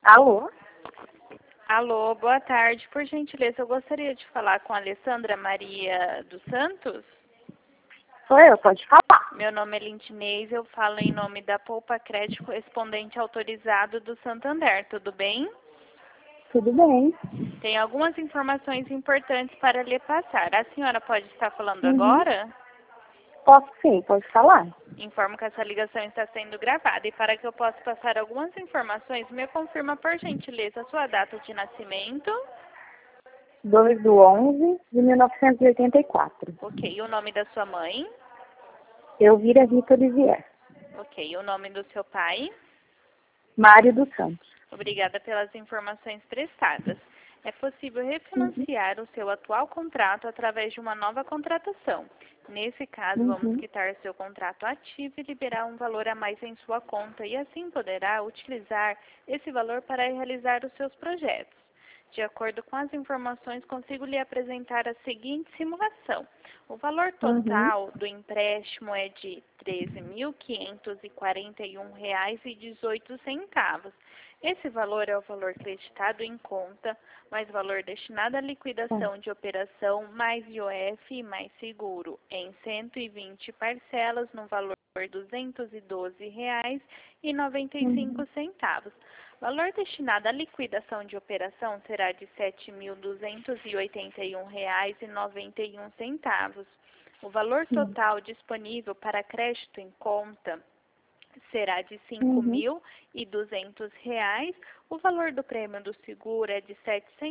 Alô? Alô, boa tarde. Por gentileza, eu gostaria de falar com a Alessandra Maria dos Santos. Sou eu, pode falar. Meu nome é Lindinês, eu falo em nome da Poupa Crédito Correspondente Autorizado do Santander, tudo bem? Tudo bem? Tem algumas informações importantes para lhe passar. A senhora pode estar falando Uhum. agora? Posso sim, pode falar. Informo que essa ligação está sendo gravada e para que eu possa passar algumas informações, me confirma por gentileza a sua data de nascimento. 2/11/1984. Ok, o nome da sua mãe. Elvira Rita Olivier. Ok, o nome do seu pai. Mário dos Santos. Obrigada pelas informações prestadas. É possível Uhum. refinanciar o seu atual contrato através de uma nova contratação. Nesse caso, vamos Uhum. quitar seu contrato ativo e liberar um valor a mais em sua conta e assim poderá utilizar esse valor para realizar os seus projetos. De acordo com as informações, consigo lhe apresentar a seguinte simulação. O valor Uhum. total do empréstimo é de R$ 13.541,18. Esse valor é o valor creditado em conta, mais valor destinado à Tá. liquidação de operação, mais IOF e mais seguro, em 120 parcelas no valor R$ 212,95. Uhum. Valor destinado à liquidação de operação será de R$ 7.281,91. O valor Sim. total disponível para crédito em conta será de R$ Uhum. 5.200. O valor do prêmio do seguro é de R$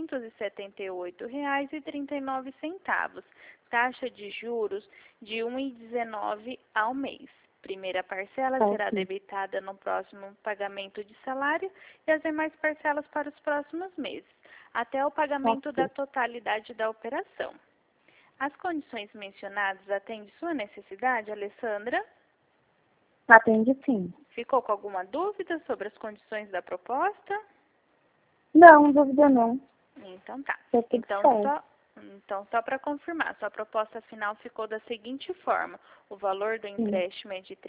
778,39. Taxa de juros de 1,19 ao mês. Primeira parcela Tá será aqui. debitada no próximo pagamento de salário e as demais parcelas para os próximos meses, até o Tá pagamento da aqui. totalidade da operação. As condições mencionadas atendem sua necessidade, Alessandra? Atende sim. Ficou com alguma dúvida sobre as condições da proposta? Não, dúvida não. Então tá. Tá tudo certo. Então só para confirmar, sua proposta final ficou da seguinte forma: o valor do Sim. empréstimo é de R$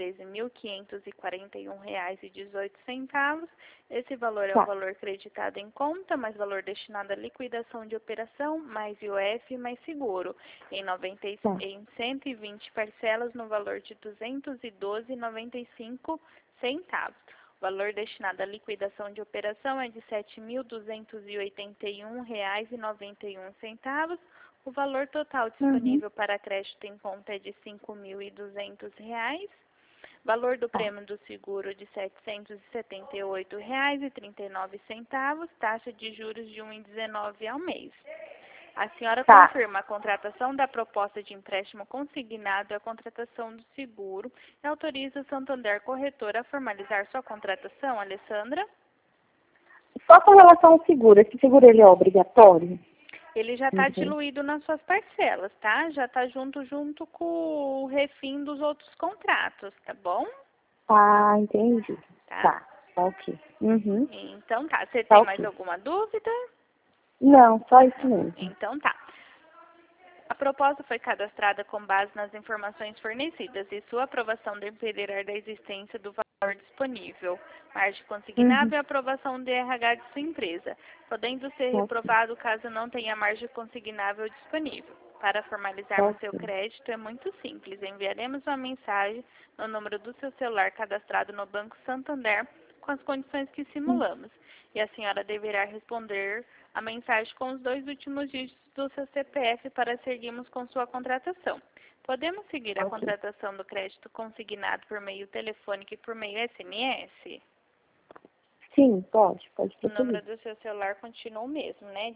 13.541,18. Esse valor é o Tá. valor creditado em conta, mais valor destinado à liquidação de operação, mais IOF, mais seguro, Tá. em 120 parcelas no valor de R$ 212,95. O valor destinado à liquidação de operação é de R$ 7.281,91. O valor total Uhum. disponível para crédito em conta é de R$ 5.200. Valor do Tá. prêmio do seguro de R$ 778,39. Taxa de juros de 1,19 ao mês. A senhora Tá. confirma a contratação da proposta de empréstimo consignado e a contratação do seguro e autoriza o Santander Corretora a formalizar sua contratação, Alessandra? Só com relação ao seguro, esse seguro ele é obrigatório? Ele já está Uhum. diluído nas suas parcelas, tá? Já está junto com o refim dos outros contratos, tá bom? Ah, entendi. Tá? Tá. Ok. Uhum. Então tá. Você Tá tem mais ok. alguma dúvida? Não, só isso Não. mesmo. Então tá. A proposta foi cadastrada com base nas informações fornecidas e sua aprovação dependerá da existência do valor disponível, margem Uhum. consignável e aprovação do RH de sua empresa, podendo ser Tá ok. reprovado caso não tenha margem consignável disponível. Para Tá formalizarmos seu ok. crédito é muito simples. Enviaremos uma mensagem no número do seu celular cadastrado no Banco Santander com as condições que Hum. simulamos. E a senhora deverá responder a mensagem com os 2 últimos dígitos do seu CPF para seguirmos com sua contratação. Podemos seguir a Tá ok. contratação do crédito consignado por meio telefônico e por meio SMS? Sim, pode. Pode O número prosseguir. do seu celular continua o mesmo, né?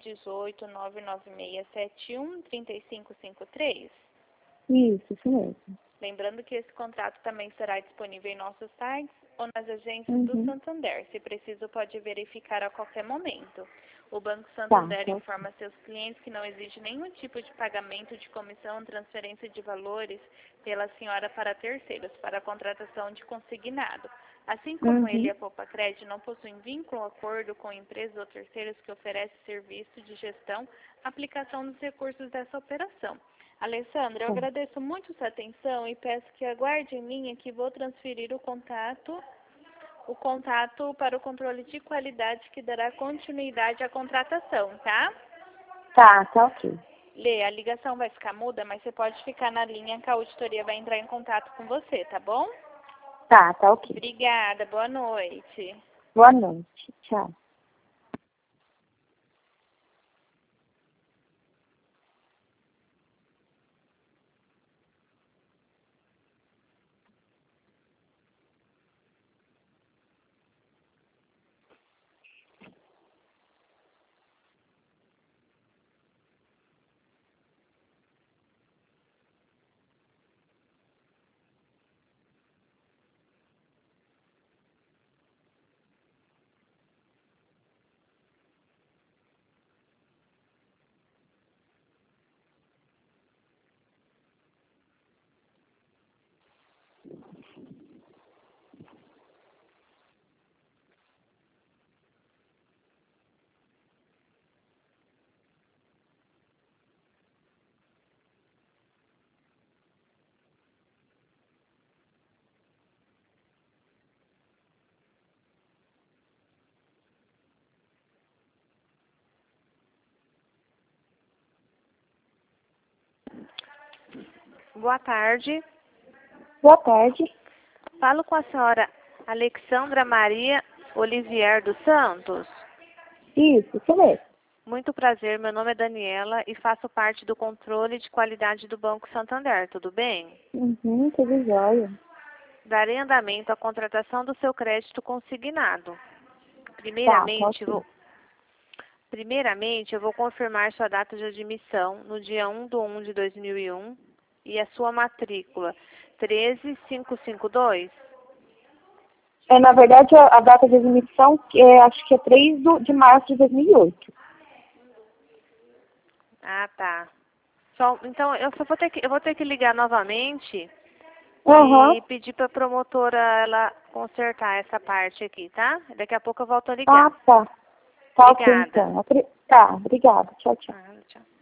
18 99671 3553. Isso mesmo. Lembrando que esse contrato também será disponível em nossos sites ou nas agências do Uhum. Santander. Se preciso, pode verificar a qualquer momento. O Banco Tá, Santander tá ok. informa a seus clientes que não exige nenhum tipo de pagamento de comissão, transferência de valores pela senhora para terceiros, para a contratação de consignado. Assim como ele e Uhum. a Poupa-Cred não possuem vínculo ou acordo com empresas ou terceiros que oferecem serviço de gestão, aplicação dos recursos dessa operação. Alessandra, eu Tá. agradeço muito sua atenção e peço que aguarde em linha que vou transferir o contato o contato para o controle de qualidade que dará continuidade à contratação, tá? Tá ok. Lê, a ligação vai ficar muda, mas você pode ficar na linha que a auditoria vai entrar em contato com você, tá bom? Tá ok. Obrigada, boa noite. Boa noite. Tchau. Boa tarde. Boa tarde. Falo com a senhora Alexandra Maria Olivier dos Santos. Isso mesmo. Muito prazer, meu nome é Daniela e faço parte do controle de qualidade do Banco Santander, tudo bem? Tudo jóia. Darei andamento à contratação do seu crédito consignado. Ok. Primeiramente, eu vou confirmar sua data de admissão no dia 1/1 de 2001 e a sua matrícula 13552. Na verdade, a data de admissão, acho que é 3 de março de 2008. Ah, tá. Então, eu vou ter que ligar novamente e pedir para a promotora ela consertar essa parte aqui, tá? Daqui a pouco eu volto a ligar. Ah, tá. Tá ok, Obrigada. então. Tá, obrigada. Tchau, tchau. Ah, tchau.